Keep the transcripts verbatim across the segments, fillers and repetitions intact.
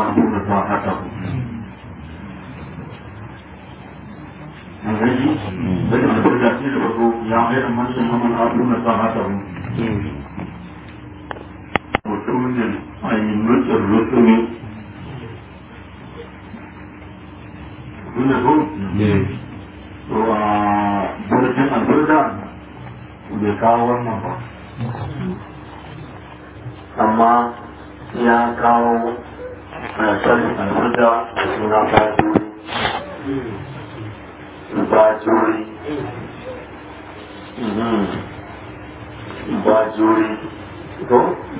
mahmud ta'atahu annabi bai da burda shi da wato ya hayar man man abuna ta'atahu mutumin ayi mutsar rutumi kuna ko to a burdan alburda bai kawo wannan ba amma ya kawo sharhin alburda da suna bajuri bajuri bajuri ko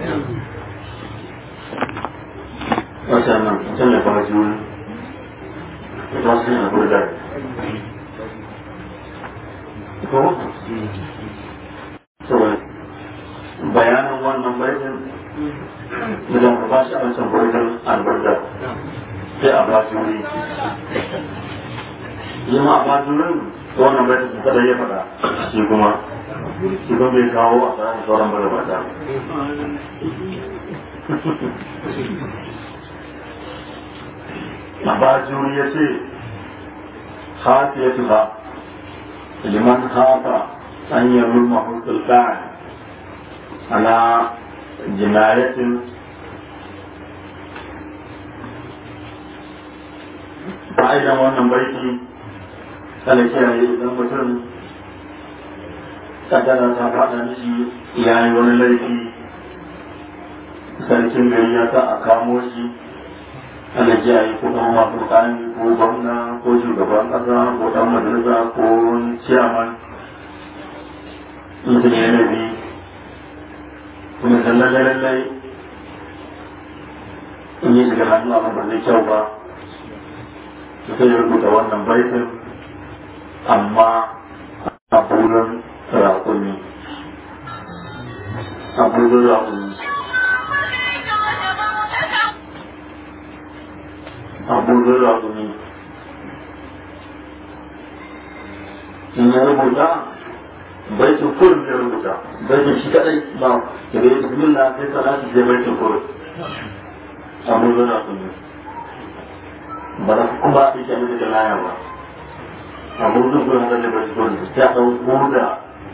wata nan ita ne bajuri ita su ne alburda ko bayanin wannan baitin idan ka bashi a wancan baitin albarda sai a bashi wuri yi ma a bashi wurin ta wannan baitin su kada ya faɗa shi kuma shi kuma bai kawo a tsarin sauran bada bata a bashi wuri ya ce hafi ya tuha liman hafa an yi rumma hukul ka'ani على جناية فأيضا وانا بيتي فلكي إذا مثل تجرى تفعل نشي يعني وانا ليكي sarkin gari ya sa a kamo shi ana jiyayi ko kuma masu mukami ko gwamna ko shugaban kasa ko dan majalisa ko ciyaman mutum ya nabi kuma sannan lallai in yi shiga hannu abin ba zai kyau ba sai ya rubuta wannan baitin amma a burin rakuni a burin rakuni a burin rakuni in ya rubuta baitin kurin ya rubuta baitin shi kadai ba da bai bismillah sai salati sai baitin kurin amma zana su ne ba da kuma a cikin da laya ba amma zan kurin da baitin kurin sai a ɗau huda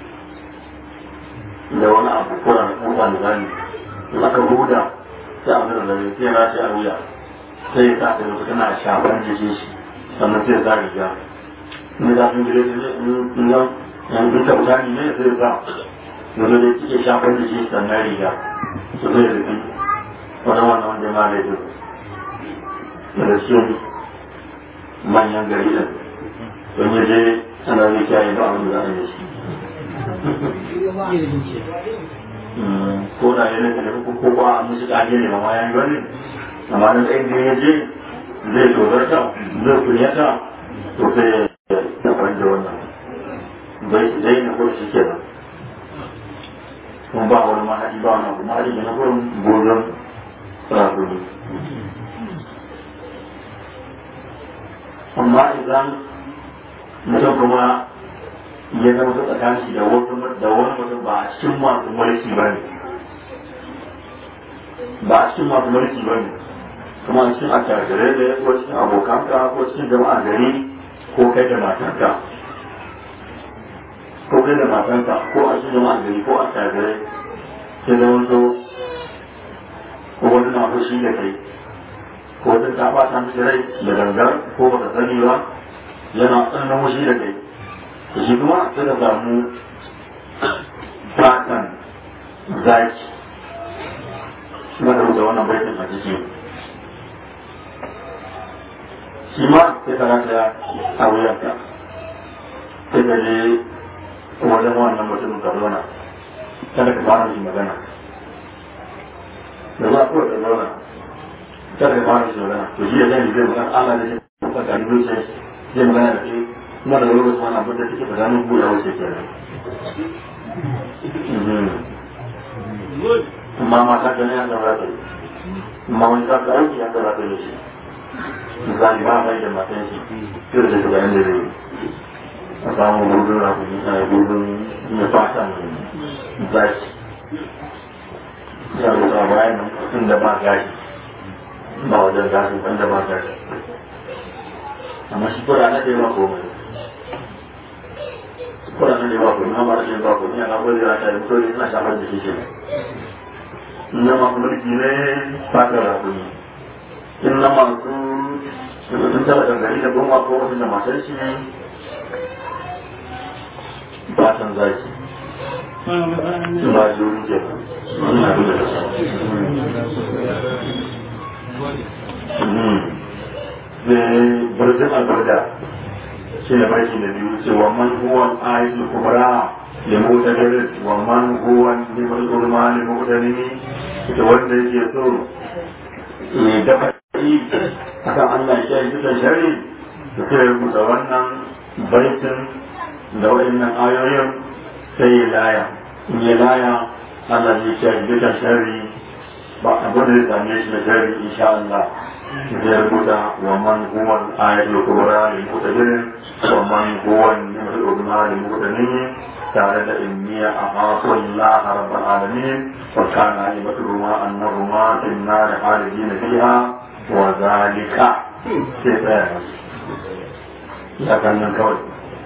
da wani abu kuran kuka da zani in aka huda sai a zara zare sai na ce a wuya sai ya sa da kana shafan jikin shi sannan sai ya sa riga ne da sun gire in yau yanzu kyauta ne ne zai ba yanzu da kike shafar da shi sannan riga su zai rufi wani wannan wanda ma da duk da shi manyan gari ɗin don ya je ana zai kyaye ba abin da za a yi shi ko da ya nufi da ko ba a musu ƙage ne ba ma ya yi wani amma na tsayin da ya je zai tozarta zai kunyata to sai ya kwanje wannan bai zai na kurshi ke nan kuma ba wani mahadi ba wani abu mahadi da na kurin gozon rakuni amma idan mutum kuma ya zama ta tsakanin shi da wani mutum ba a cikin masu mulki ba ne ba a cikin masu mulki ba ne kuma a cikin attajirai da ko cikin abokanka ko cikin jama'a gari ko kai da matanka ko kai da matanka ko a cikin jama'a gari ko a tagarai sai da wanto ko wani na fushi da kai ko wani ta bata mishi rai da gangar ko baka sani ba yana tsananin fushi da kai da shi kuma sai da samu fatan zaki na da rubuta wannan baitin a ciki shi ma sai ka rata a wuyanka sai ka je wajen wannan mutumin ka zauna kada ka fara shi magana da za a kawai ka zauna kada ka fara shi magana to shi da zai zai magana ala da shi ka gani zuciya zai magana da ke kuma da lokacin wani abin da take tsakanin ku ya wuce kenan amma mata gani ya zama ta yi amma wani za ka aiki ya zama ta yi shi misali ba mai da matan shi fiye da shugaban da zai a samu gudun rakuni a gudun mai fatan zaki ya rusa bayan inda ba gashi ba wajen gasu wanda ba ta amma shi kura na ɗaya ba komai kura na ɗaya ba komai na ba da ɗaya ba komai yana gwada ya ta yi mutori suna shafar da shi ke na masu mulki ne fatar rakuni in na masu sun taba dangane da goma ko wasu da matar shi ba san zaki ba jurin ke ba برزق البرداء شيء بيت النبي ومن هو الآية الكبرى لمعتبر ومن هو النعم العظمى لمعتنم يتولى يسوع دفع akan Allah ya yi dukan shari da sai rubuta wannan baitin da wa'annan ayoyin sai ya laya in ya laya Allah ya yi dukan shari ba abin da ya same shi da shari insha Allah zai rubuta wa man huwa al-ayatul kubra lil mutabirin wa man huwa an-ni'matul uzma lil mutanin tare da inniya ahasu Allah rabbul alamin wa kana alimatuhuma annahuma fi an-nar khalidina fiha wa zalika sai tsaya ya kan nan kawai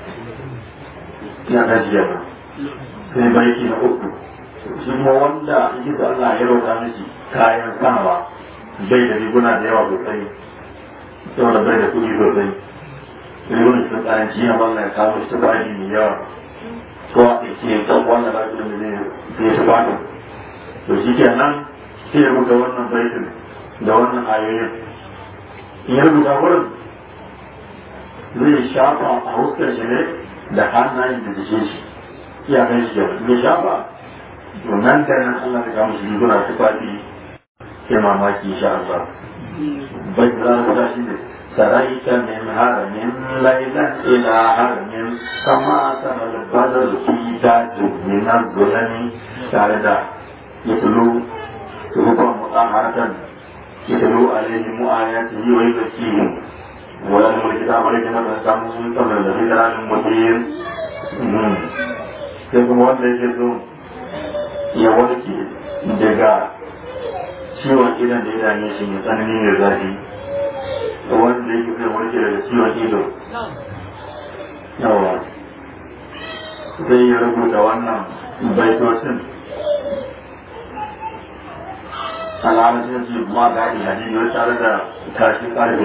ya gajiya sai baiki na uku shi kuma wanda yake da Allah ya rauta mishi kayan sawa bai da riguna da yawa sosai saboda bai da kuɗi sosai rigunan sun karanci yana wannan ya kawo shi tufafi mai yawa ko a ke kan wannan ba da mai zai tufafi to shi ke nan sai ya rubuta wannan baitin da wannan ayoyin in ya rubuta wurin zai shafa a huskar shi ne da hannayen da jikin shi iyakan shi kenan ya shafa to nan da nan Allah ya kawo shi riguna tufafi sai mamaki insha Allah bai da za shi ne saraita min haramin lailan ila haramin kama sanar badar fi dajin min az-zulami tare da yatlu ruban mutaharatan yatlu alaihim ayatihi wa yuzakkihim wa lahum al-kitabu alayhim al-kamun kamar da bidan mubin sai kuma wanda yake so ya warke daga ciwon idan da ya dame shi mai tsanani mai zafi wanda yake kai warke daga ciwon ido yawa zai ya rubuta wannan baitocin alamashin su ma ga hadisi wani tare da kashin karfe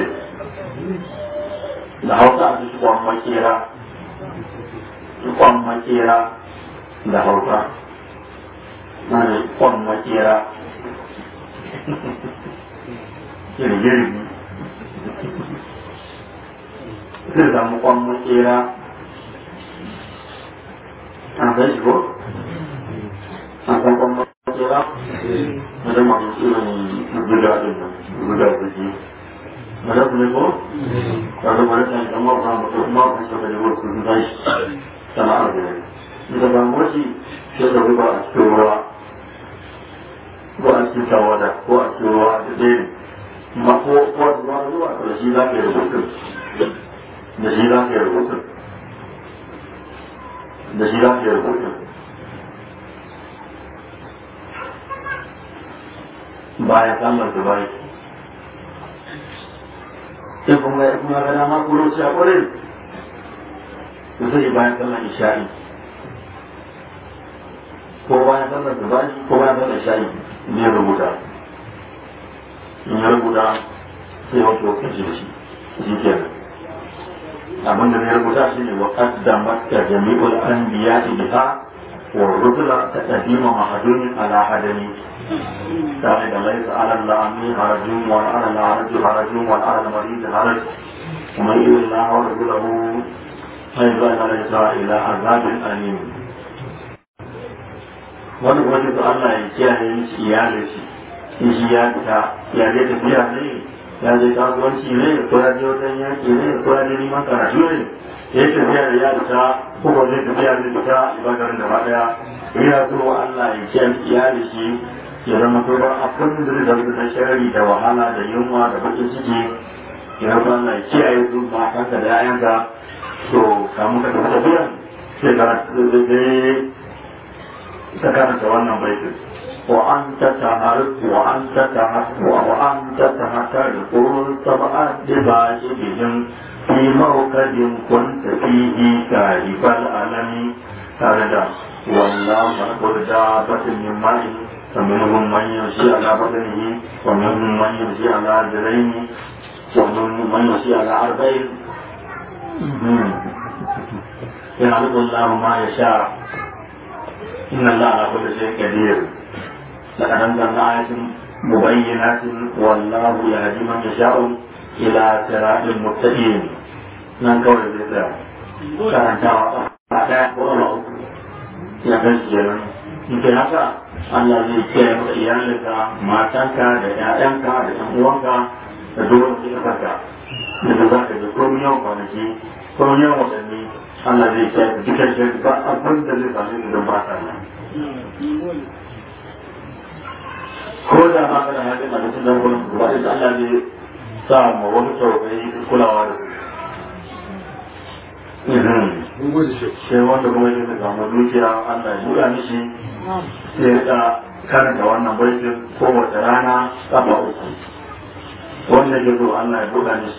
da hausa a su kwan makera kwan makera da hausa na ne kwan makera girgirgi zai samu kwan makera an sai shi ko? an san kwan makera? wadda masu irin guda din nan guda guji wadda su ne ko? wadda wadda ta shi kamar ba mutu kuma ba shi ka jiwar su zai sana'ar da ne ita ba mashi shi da ruba a cikin ruwa ko a cikin tawada ko a cikin ruwa da ɗaya ma ko ko ruwa ruwa da shi za ka yi rubutun da shi za ka yi rubutun da shi za ka yi rubutun bayan samun da bai sai kuma ya kuma ga dama ko roci a kwarin da sai bayan sallar isha'i ko bayan sallar da bai ko bayan sallar isha'i ne rubuta in ya rubuta sai wasu wakilci da shi shi kenan abin da zai rubuta shi ne wa qaddamat ka jami'ul anbiya'i biha wa rusula taqdima mahdumin ala hadani sai da laysa ala al-lami harajun wa ala al-araj harajun wa ala al-marid haraj kuma illa wa rasulahu hayya ala ila azabin alim wani wani da Allah ya kiyaye mishi iyalin shi in shi ya fita ya je tafiya ne ya je kasuwanci ne ko ya je wajen yaki ne ko ya je neman karatu ne ya yi tafiya da ya fita ko ba zai tafiya da fita ibadar da ba daya ya so Allah ya kiyaye iyalin shi ya zama ko ba abin da zai zama da sharri da wahala da yunwa da bakin ciki ya zama Allah ya kiyaye su ba kanka da 'ya'yanka to kamun ka tafi tafiya sai ka ta karanta wannan baitin وأنت تهرب وأنت تهرب وأنت تهترق سبعة دباج بهم في موكد كنت فيه كاهب الألم ترجع والله مرقر دابة من ماء فمنهم من يمشي على بطنه ومنهم من يمشي على رجلين ومنهم من يمشي على أربعين يخلق الله ما يشاء إن الله على كل شيء قدير لقد أنزلنا آيات مبينات والله يهدي من يشاء إلى صراط مستقيم nan kawai zai tsaya karantawa a ɗaya ko a uku ya kai shi kenan in kai haka Allah zai kiyaye maka iyalinka matanka da ƴaƴanka da ƴan uwanka da duk wani ƙasarka da za ka ji komai yawan kwanaki komai yawan watanni Allah zai kiyaye ka dukkan shi ba abin da zai same ka don ba ka nan ko da ma ka da hajjin a cikin dan gurin ba da Allah zai sa ma wani tausayi kulawa da su sai wanda kuma yake da samu dukiya Allah ya buɗa mishi sai ya karanta wannan baitin kowace rana kafa uku wanda ke so Allah ya buɗa mishi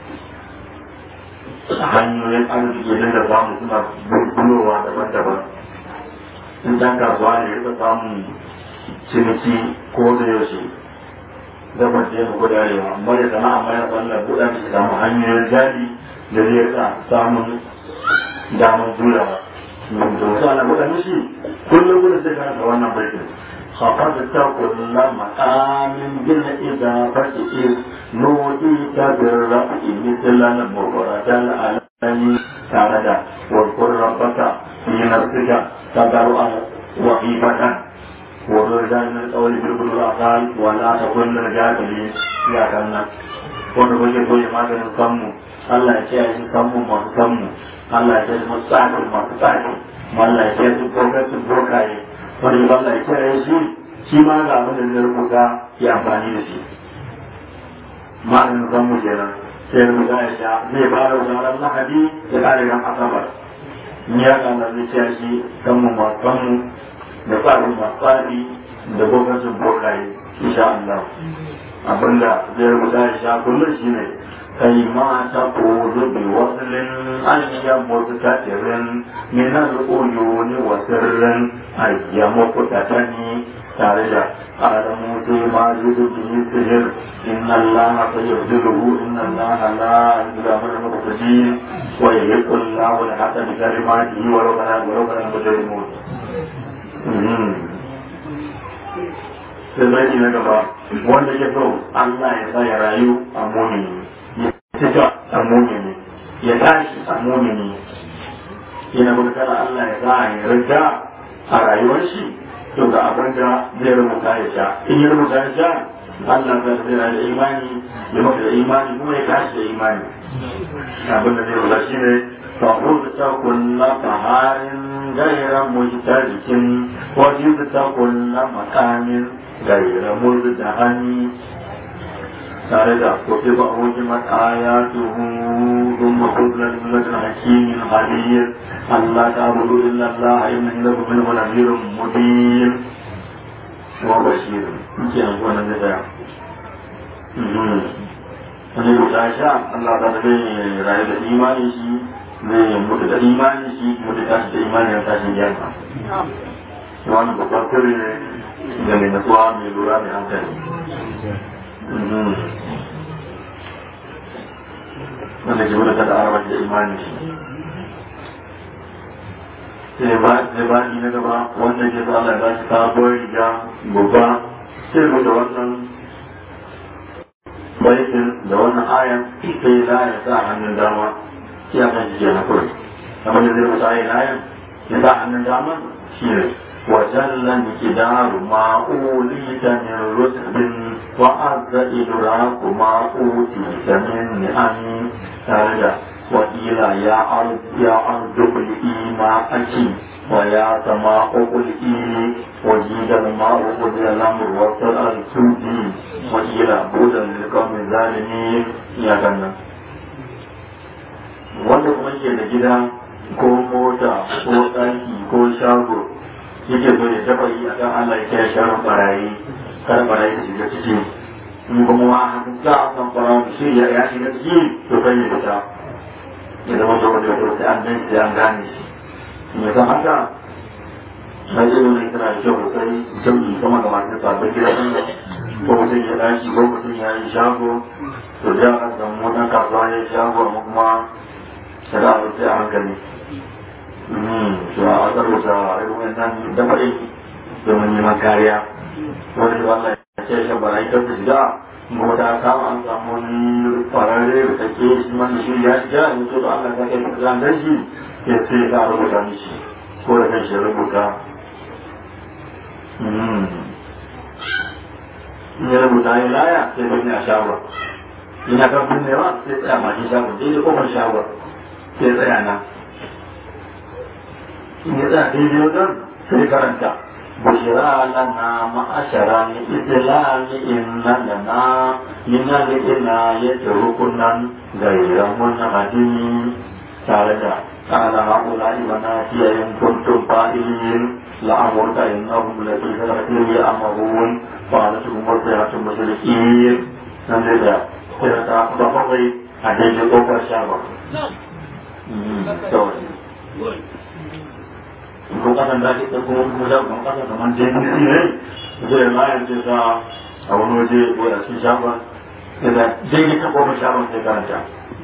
hanyoyin arziki da da samu suna bulowa daban-daban in dan kasuwa ne ya samun ciniki ko da yaushe gabar da ya fi gudarewa amma ya sana'a mai Allah buɗa mishi samu hanyoyin jari da zai sa samun damar jurawa da wasu ana buɗa mishi kullum gudun sai karanta wannan baitin خفضت كل مقام بالإضافة إذ نوديك بالرفع مثل المبرة الألم تعالى واذكر ربك في نفسك تضرعا وخيفة وبرجان من القول بالقلوب الأقال ولا تكن للجاهلين يا كنا wanda kuke so ya maganin kanmu Allah ya kiyaye kanmu masu kanmu Allah ya kiyaye masu tsakin masu tsakin Allah ya kiyaye su profesin bokaye wanda ya Allah ya kiyaye shi shi ma ga abin da zai rubuta ya amfani da shi maganin kanmu kenan sai ya rubuta ya sha zai fara ranar lahadi ya kare ran asabar in ya ga Allah zai kiyaye shi kanmu masu kanmu da tsakin masu tsaki da profesin bokaye insha Allah abinda zai rubuta ya sha kullum shi ne kai ma ta kozo bi wasilin ayyamu tatirin min al-uyuni wa sirrin ayyamu kutatani tare da alamu sai ma yudu bi sihir inna allaha sayyiduhu inna allaha la ilaha illa huwa al-qadir wa yaqul lahu al-hatta bi kalimatihi wa law kana wa law kana mujrimun sai bai na gaba wanda ke so Allah ya sa ya rayu a mumini ya fita a mumini ya tashi a mumini yana bukatar Allah ya sa ya riga a rayuwar shi to ga abin da zai rubuta ya sha in ya rubuta ya sha Allah zai zai da imani ya maka da imani kuma ya tashi da imani abin da zai rubuta shi ne فخذت كل طهار غير مجترك وجبت كل مكان غير مزدهن تارد كتب أوجمت آياته ثم قبل جملة حكيم خبير ألا تعبدوا إلا الله إنه لكم منه نذير مبين وبشير يمكن أن يكون النبي wani rubuta sha Allah ta zai rayu da imanin shi zai mutu da imanin shi mutu tashi da imanin tashin yanka wani babban kuri ne da mai natsuwa mai lura mai hankali wanda ke mutu da arabar da imanin shi sai ba ni na gaba wanda ke sa Allah ya ba shi sabuwar riga babba sai rubuta wannan baitin da wannan ayan sai za ya sa hannun dama ya kan jiya na kuri kamar da zai musa ayin ayan ya sa hannun dama shi ne wajallan kidaru ma'ulita min rusbin wa azza idraku ma'ulita min ni'ami tare da wakila ya ardu ima aki ويا سماء قلئي وجيد الماء قد الأمر وصل السودي وإلى بودا للقوم الظالمين يا جنة wanda kuma ke da gida ko mota ko ɗaki ko shago yake so ya dafa yi a kan Allah ya kiyaye sharon barayi kar barayi su shiga ciki in kuma wa hannun za a san fara shi ya ya shiga ciki to kai ya fita ya zama da wanda ya sai an dan sai an gane shi me san haka na ji ne tana da kyau sosai jami'i kuma ga masu sabbin gida ko mutum ya dashi ko mutum ya yi shago to da aka samu wannan kasuwa ya yi shago amma kuma shara a sai a hankali to a tsarwata irin wannan dafa aiki domin neman kariya wanda da Allah ya ce shan bara ita ta shiga kuma ta kama an samu wani farare da take shi man da shi ya shiga in to da Allah ta kai ta zan shi ya ce ka rubuta mishi ko da kan shi rubuta in ya rubuta ya laya sai bai a shawar ina kan kunne ba sai tsaya ma shi shawar daidai kofar shawar sai tsaya na in ya tsaya daidai wajen sai karanta bushira lana ma'ashara ni islami inna lana minna ni ina ya rukunan gairan mun hadini tare da ala haula ibana tiyayin kuntum fa'ilin la'amurka innahum la fi saratin ya'mahun fa'alatuhum wasiyatun mushrikin nan da kira ta ba kawai a daidai kofar shaba ko kasan da ke kuma kuma da kuma kasan kamar jami'i ne zai mayar da sa a wani waje ko a cikin shaba da daidai ta kofar shaban sai karanta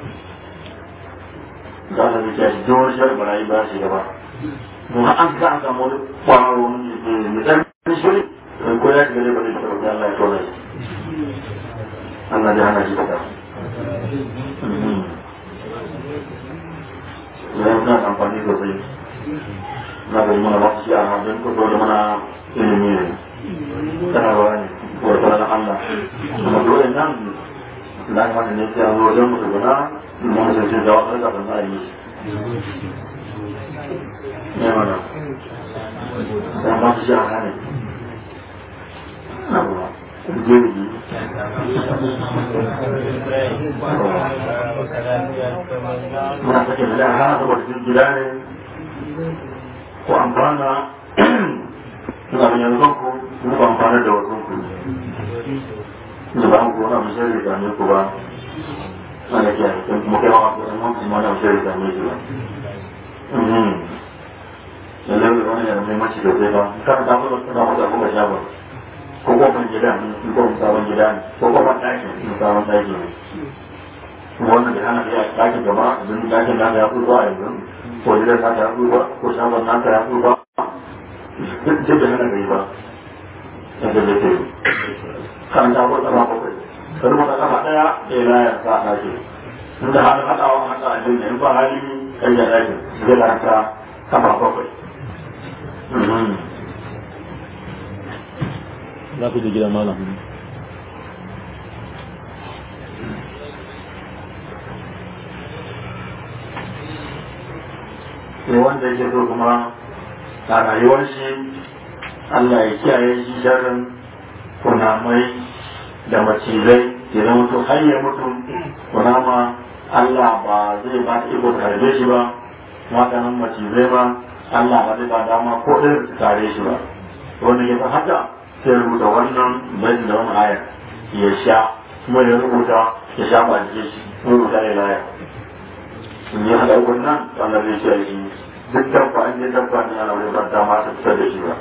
za ta zuciya shi don shi barayi ba shi gaba don an ka an samu wani kwaro mai tsarki shiri ko ya shiga dai ba zai taɓa Allah ya tona shi Allah ya hana shi fita ya yi amfani sosai na gari mana masu shi a hajjin kusa da mana ilimi ne sanarwa ne wata na Allah kuma dole nan da aka mata ne sai an zo wajen mutu guna mun sai sai da wasu kafin za a yi ne mana sai masu shi a hane na kuma jirgi muna sake da hana saboda jirgida ne ko amfana suna da yanzu ku ku amfana da wasu ku ne ba ku wani abin shari'a da ne ku ba ana kiyaye kan kuma kai wa ku san mun kuma da shari'a da ne ku ba lalle da wani yana mai mace da zai ba kan da ku da ku da ku sha ba ko ko ban gida ne ko ko sabon gida ne ko ko ban daki ne sabon daki ne wannan da hana ya daki gaba don dakin da ya fito a yanzu ko gidan naka ya ba ko shagon naka ya ba duk da hana gari ba yadda da ke kan ta ko tsama bakwai kar mu kama daya da ya layar sa a daki inda hana hadawa hada a jinda in ba hali kai ya daki zai lanta kama bakwai za ku je gidan malam sai wanda yake so kuma a rayuwar shi Allah ya kiyaye shi sharrin kunamai da macizai ya zama to har ya mutu kunama Allah ba zai ba ta iko tarbe shi ba maganin macizai ba Allah ba zai ba dama ko ɗaya su tare shi ba wanda ya san haka sai rubuta wannan bayan da wani aya ya sha kuma ya rubuta ya sha ba jike shi rubuta ya laya in yi haɗa ukun nan wanda zai ce shi duk dabba an yi dabba ne ana wani ban dama ta fitar da shi ba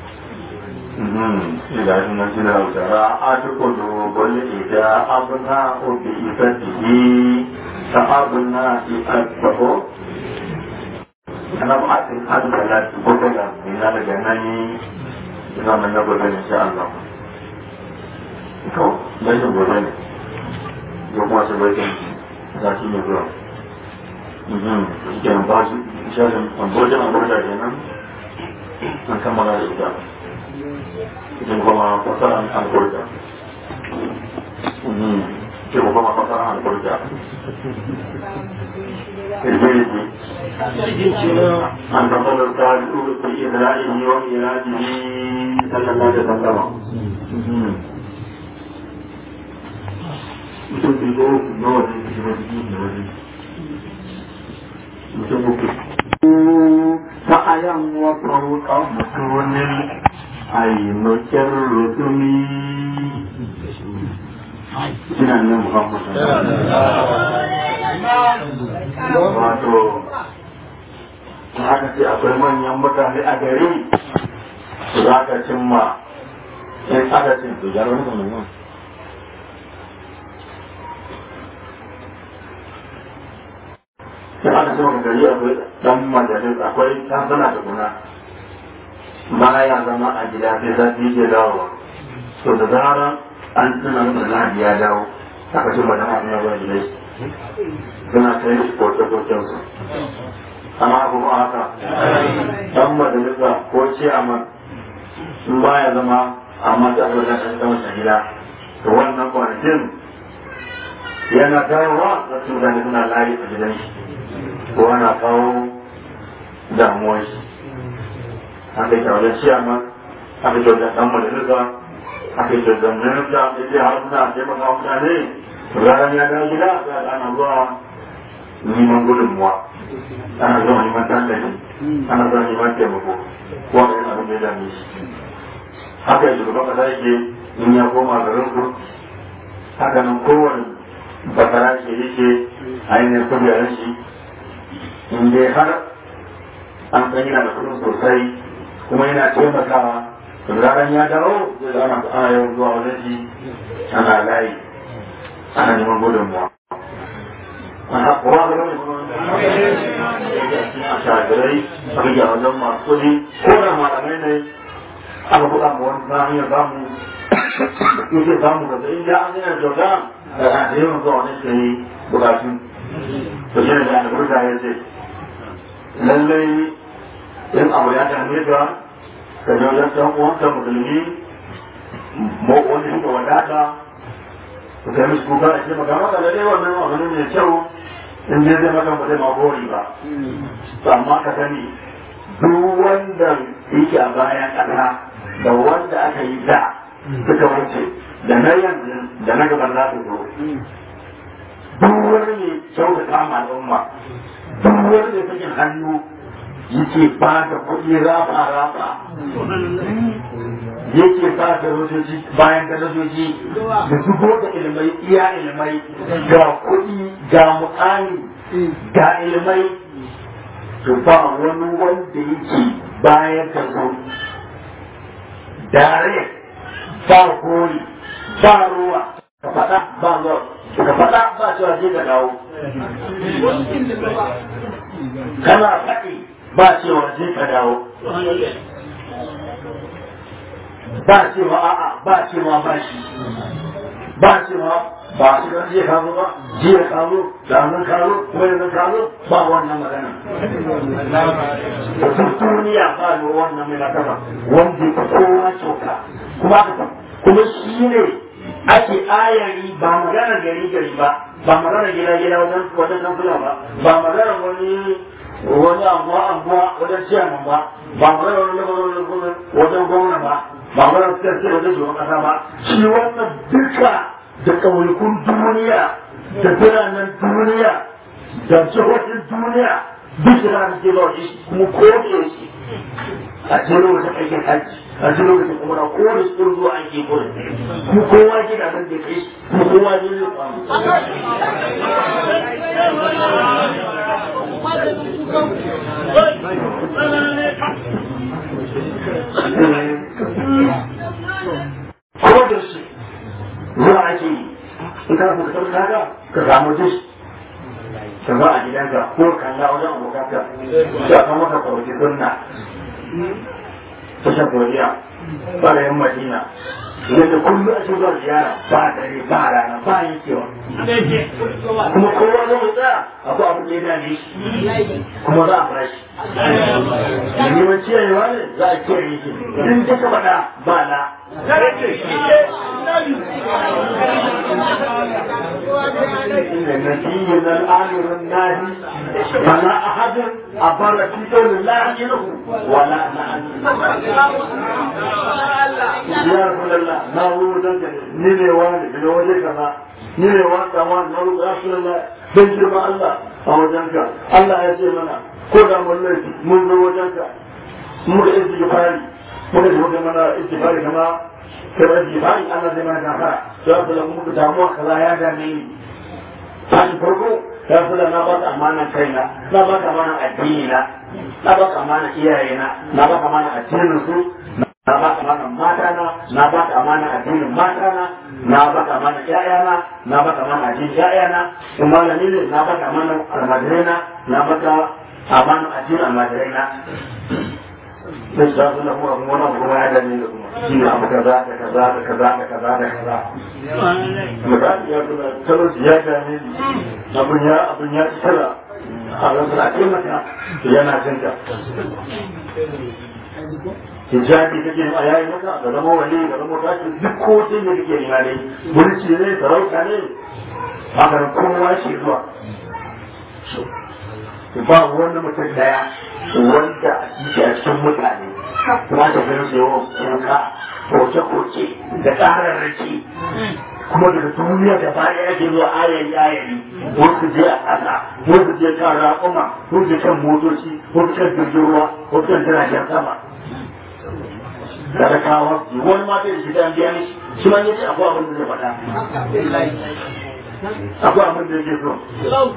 ila shi nan shi na hausa a tukun dubul ida abuna obi ifatihi ta abuna ifatihi ana ba a cikin hadu da lati ko daga ina daga nan ina nan na gobe ne sha Allah to bai da gobe ne ko kuma sai bai kan za shi ne zuwa mhm kenan ba shi shashin ambojin amurda kenan an kammala da ita idan kuma fasaran alburda mhm ke kuma fasaran alburda البيت أن تقول الصالح في إدرائه وإراده صلى الله عليه وسلم. mutum bai zo nawa ne ke shiga cikin da waje mutum uku سعيا وفوق بطون العين كالرسم Jinan nan Muhammad wato haka ce akwai manyan mutane a gari su za ka cimma in aka cin su jarar musamman in aka cimma gari akwai dan majalis akwai dan sana da guna mana ya zama a gida sai zafi ke dawowa to da zarar an tuna da lahadi ya dawo aka ce mata hannun ya gwani dai suna kai shi koke-koken su amma abu ba haka dan majalisa ko ce amma in ba ya zama amma ta abu da ta masa gida to wannan kwanakin yana dawowa na su mutane suna layi a gidan shi ko ana kawo damuwar shi aka yi kyau da ce amma aka yi kyau da dan majalisa ake da zamanin da ake har suna taimaka mutane ranar ya dawo gida ga ana zuwa neman gudunmuwa ana zuwa neman tallafi ana zuwa neman taimako ko da yana abin da ya dame shi haka yi shugaban kasa yake in ya koma garin ku haka nan kowane basara ke yake ainihin kujerar shi in dai har an san yana da kudin sosai kuma yana taimakawa ranar ya dawo zai zama ana yawan zuwa wajen shi ana layi ana neman gudunmuwa ana kowa ga wani a shagirai a rage wajen masu kudi ko da malamai ne aka buɗa ma wani na hanyar samu yake samu da zai ya an yana kyauta da a yawan zuwa wani shi yi bukatu to shi ne da alburta ya ce lallai in abu ya dame ka ka je wajen ɗan uwanka musulmi wanda suka wadata ku kai musu kuka a ce maka maka da dai wannan wani mai kyau in dai zai maka ba zai ma gori ba to amma ka sani duk wanda yake a bayan ƙasa da wanda aka yi da suka wuce da na yanzu da na gaban za su zo duk wani ne kyautata ma al'umma duk wani ne sakin hannu yake ba da kuɗi rafa-rafa yake ba da rojoji bayan da rojoji da zubo da ilmai iya ilmai ga kuɗi ga mu'ani ga ilmai to ba wani wanda yake bayan da zo dare ba gori ba ruwa ka faɗa ba zuwa ka faɗa ba cewa je ka dawo kana faɗi ba cewa je ka dawo ba cewa a'a ba cewa ba shi ba cewa ba shi kan je kazo ba je kazo da nan kazo ko yanzu kazo ba wannan magana duk duniya ba ne wannan mai nakasa wanda ko kowa coka kuma kuma shi ne ake ayari ba magana gari gari ba ba magana gida gida wajen wajen kansula ba ba magana wani wani anguwa anguwa wajen ciyaman ba ba magana wani wajen gwamna ba ba magana fitar ce wajen shugaban kasa ba shi wannan duka da ƙauyukun duniya da biranen duniya da jihohin duniya duk da na ke zuwa shi kuma ko da yake a ce lokacin aikin hajji a ce lokacin kuma na kowane cikin zuwa ake kodin kuma kowa ke da nan da kai kuma kowa ne zai kwamu ko da shi zuwa ake yi in ka fi kasar kaga ka samu dish ka zo a gidanka ko kalla wajen abokanka ya kan maka kwarki sunna ta shaforiya ɓarayin madina yadda kullum a shigar ziyara ba dare ba rana ba yankewa kuma kowa zai tsaya akwai abin da ya dame shi kuma za a fara shi da neman ciyayewa ne za a kiyaye shi in ta ka faɗa ba na نبينا الآمر الناهي فلا أحد أبر في قول الله عنه ولا نعم يا رسول الله ما هو ذنب نيني واني من وجه كذا نيني وانت وان نقول يا رسول الله بنجر ما الله أو ذنب الله يسير لنا ko da mun laifi mun zo wajen ka muka istighfari muka ji muka mana istighfari kama kai istighfari Allah zai mana gafara to ya kula muka damuwa kaza ya dame ni tashi farko ya kula na ba ka amanan kaina na ba ka amanan addini na na ba ka amanan iyayena na ba ka amanan addinin su na ba ka amanan matana na ba ka amanan addinin matana na ba ka amanan ƴaƴana na ba ka amanan addinin ƴaƴana kuma na ne na ba ka amanan almadirena na ba ka amanan addinin almadirena sai da su na kuma wannan kuma ya gani da kuma shi ne abu kaza da kaza da kaza da kaza da kaza misali ya kuma talauci ya gane ni abun ya abun ya tsara a wasu a taimaka yana jinta hijabi kake a yayi maka da zama wali da zama tashi duk ko sai ne kake nema ne mulki ne sarauta ne haka kowa shi zuwa ba wani mutum daya wanda yake a cikin mutane kuma ta gani su yawan kuka koke-koke da ƙararraki kuma daga duniya da baya yake zuwa ayari ayari wasu je a ƙasa wasu je kan raƙuma wasu je kan motoci wasu kan jirgin ruwa wasu kan jiragen sama da kawo wani ma da shi ta biya mishi shi ma yace akwai abin da zai faɗa akwai abin da yake so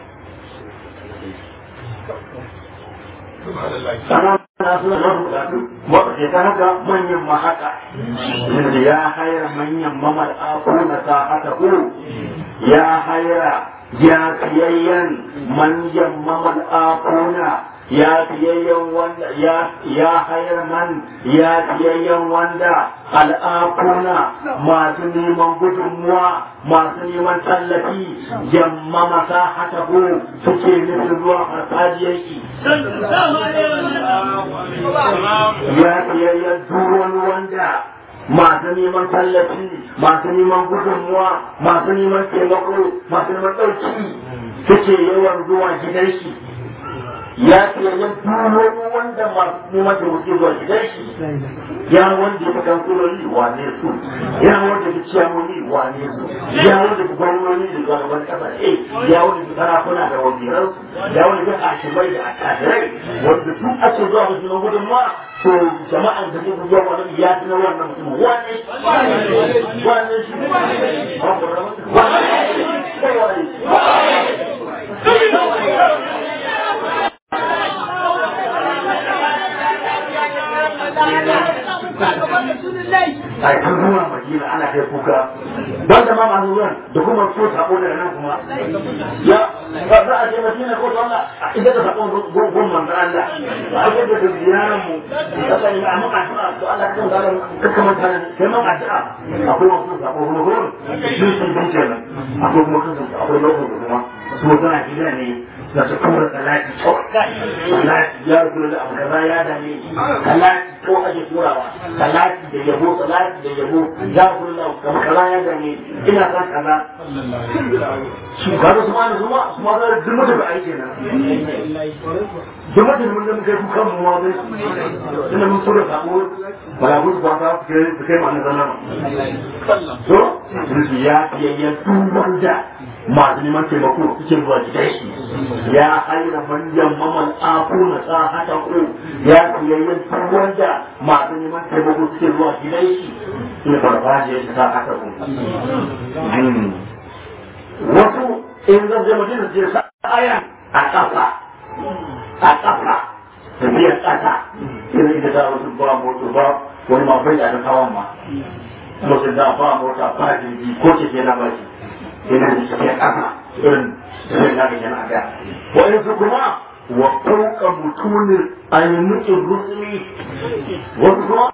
sana na suna da bukatu wata ke ta haka manyan ma haka yanzu ya haira manyan mamar akuna ta haka ko ya haira ya fiyayyen manyan mamar akuna ya fiyayyen wanda ya ya hayar man ya fiyayyen wanda al'afuna masu neman gudunmuwa masu neman tallafi yamma masa hata ko suke nufin zuwa farfajiyar ki ya fiyayyen duwan wanda masu neman tallafi masu neman gudunmuwa masu neman taimako masu neman ɗauki suke yawan zuwa gidan shi ya ce ya duno wanda masu neman da wuce zuwa gidan shi ya wanda ya kan kurori wane su ya wanda ya ciyamoni wane su ya wanda ya gwamnoni da gwamnati kasa eh ya wanda ya sarakuna da waziran su ya wanda ya ashimai da attajirai wanda su ake zuwa musu na gudunmuwa to jama'an da ke zuwa wani ya tuna wannan mutum wane wane shi wane shi a kan zuwa madina ana kai kuka ban da ma masu zuwan da kuma so sako daga nan kuma ya ba za a je madina ko ta Allah idan ka sako gun manzo Allah ba a da ziyarar mu Allah ya amma addu'a to Allah kan zalan kaka manta ne sai man addu'a akwai wasu sako kuma gurin shi shi bin kenan akwai kuma kan akwai lokacin kuma so tana gida ne da su kuma salati salati ya rubuta da abu kaza ya dame salati ko ake turawa salati da yabo salati da yabo ya rubuta kamar kaza ya dame ina san kaza shi kaga su ma su ma su ma da duk mutum aiki na duk mutum mun da muke kukan mu ma dai ina mun tura sabo wala ku ba ta ke ke ma na zama to ya ya duk wanda masu neman taimako suke zuwa gidan shi ya haina manyan maman afuna ta haka ko ya tsayayyen tuwon da masu neman taimako suke zuwa gidan shi ne farfaje ya ta haka ko wasu in zan je madina je sa aya a kafa a kafa tafiyar kasa irin ita ta wasu ba mota ba wani ma bai da kawan ma mutum da ba mota ba jirgi ko keke na baki yana da cikin ƙasa irin irin na yana da wa'insu kuma wa ɗauka mutumin ainihin rusuli wasu kuma